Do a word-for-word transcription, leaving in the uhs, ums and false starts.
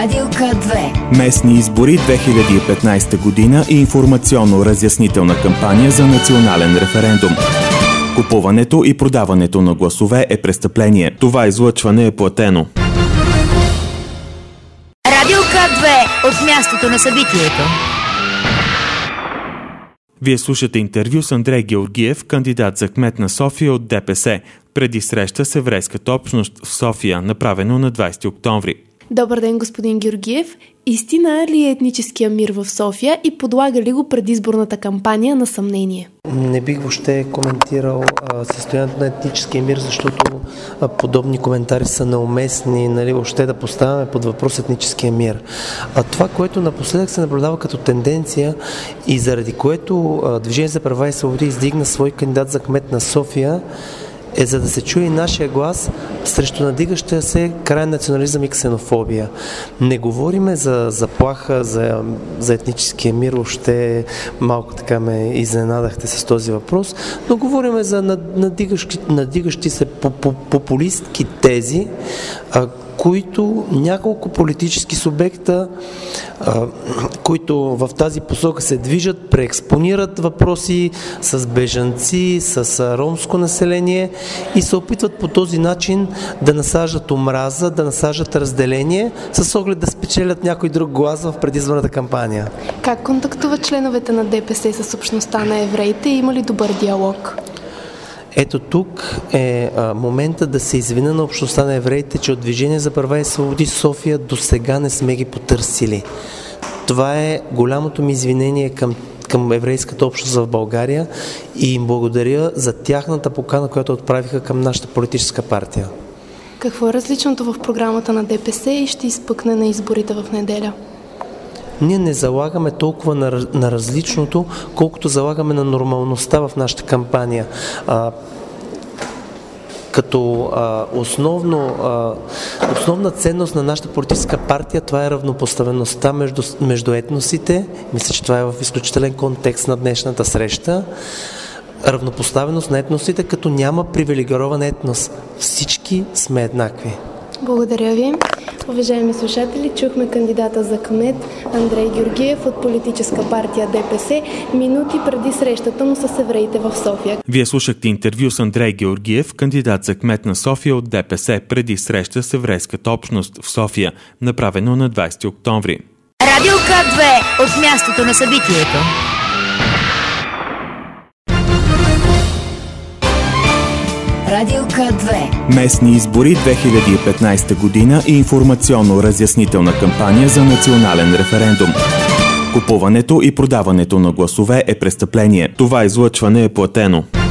Радио К две. Местни избори две хиляди и петнайсета година и информационно-разяснителна кампания за национален референдум. Купуването и продаването на гласове е престъпление. Това излъчване е платено. Радио К две от мястото на събитието. Вие слушате интервю с Андрей Георгиев, кандидат за кмет на София от ДПС. Преди среща с еврейската общност в София, направено на двайсети октомври. Добър ден, господин Георгиев. Истина ли е етническия мир в София и подлага ли го предизборната кампания на съмнение? Не бих въобще коментирал а, състоянието на етническия мир, защото а, подобни коментари са неуместни, нали, въобще да поставяме под въпрос етническия мир. А това, което напоследък се наблюдава като тенденция и заради което а, Движение за права и свободи издигна свой кандидат за кмет на София, е за да се чуе и нашия глас срещу надигащия се крайен национализъм и ксенофобия. Не говориме за заплаха, за, за етническия мир, въобще малко така ме изненадахте с този въпрос, но говориме за надигащи, надигащи се популистки тези, а, които няколко политически субекта, а, които в тази посока се движат, преекспонират въпроси с бежанци, с а, ромско население и се опитват по този начин да насаждат омраза, да насаждат разделение, с оглед да спечелят някой друг глас в предизборната кампания. Как контактуват членовете на ДПС с общността на евреите и има ли добър диалог? Ето тук е а, момента да се извина на общността на евреите, че от Движение за права и свободи София до сега не сме ги потърсили. Това е голямото ми извинение към, към еврейската общност в България и им благодаря за тяхната покана, която отправиха към нашата политическа партия. Какво е различното в програмата на ДПС и ще изпъкне на изборите в неделя? Ние не залагаме толкова на, на различното, колкото залагаме на нормалността в нашата кампания. А, като а, основно, а, основна ценност на нашата политическа партия, това е равнопоставеността между, между етносите. Мисля, че това е в изключителен контекст на днешната среща. Равнопоставеност на етносите, като няма привилегирован етнос. Всички сме еднакви. Благодаря ви. Уважаеми слушатели, чухме кандидата за кмет Андрей Георгиев от политическа партия ДПС минути преди срещата му с евреите в София. Вие слушахте интервю с Андрей Георгиев, кандидат за кмет на София от ДПС, преди среща с еврейската общност в София, направено на двайсети октомври. Радио К две от мястото на събитието. Радио К две. Местни избори две хиляди и петнайсета година и информационно-разяснителна кампания за национален референдум. Купуването и продаването на гласове е престъпление. Това излъчване е платено.